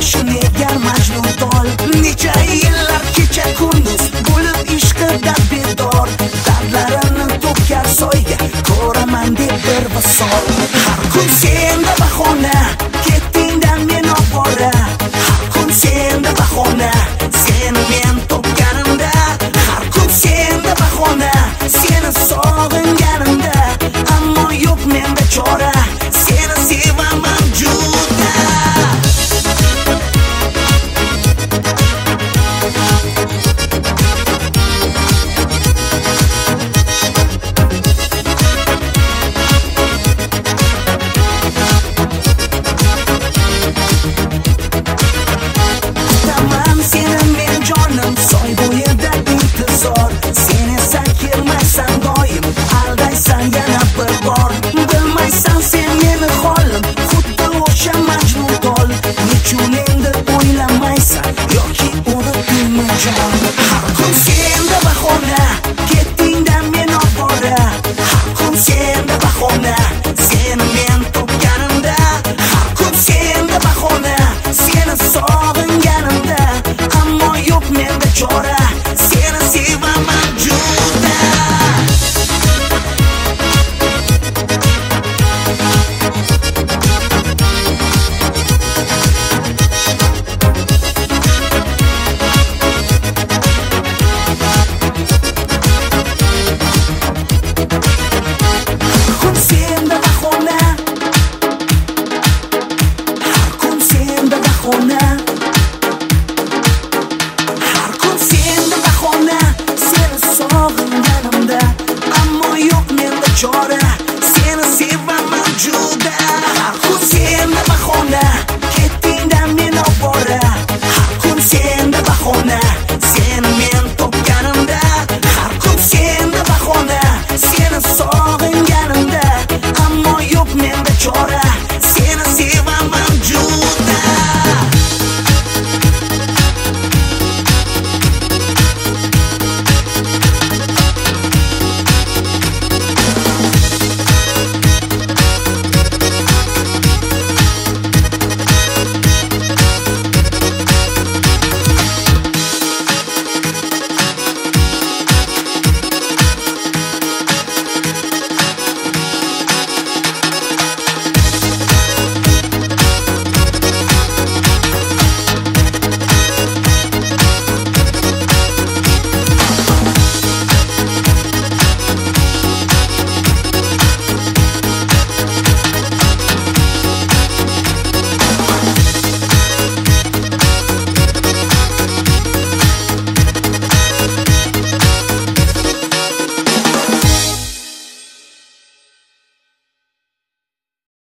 boshini egar majnun tol. Necha yillar kecha kunduz bo'lib ishqida bedor, dardlarini to'kar soyga ko'raman deb bir visol. Har kun senda bahona, ketdingdan men ovora. Har kun senda bahona, seni men topganimda. Har kun senda bahona, seni sog'inganimda. Ammo yo'q menda chora, seni sevaman juda. Kutaman seni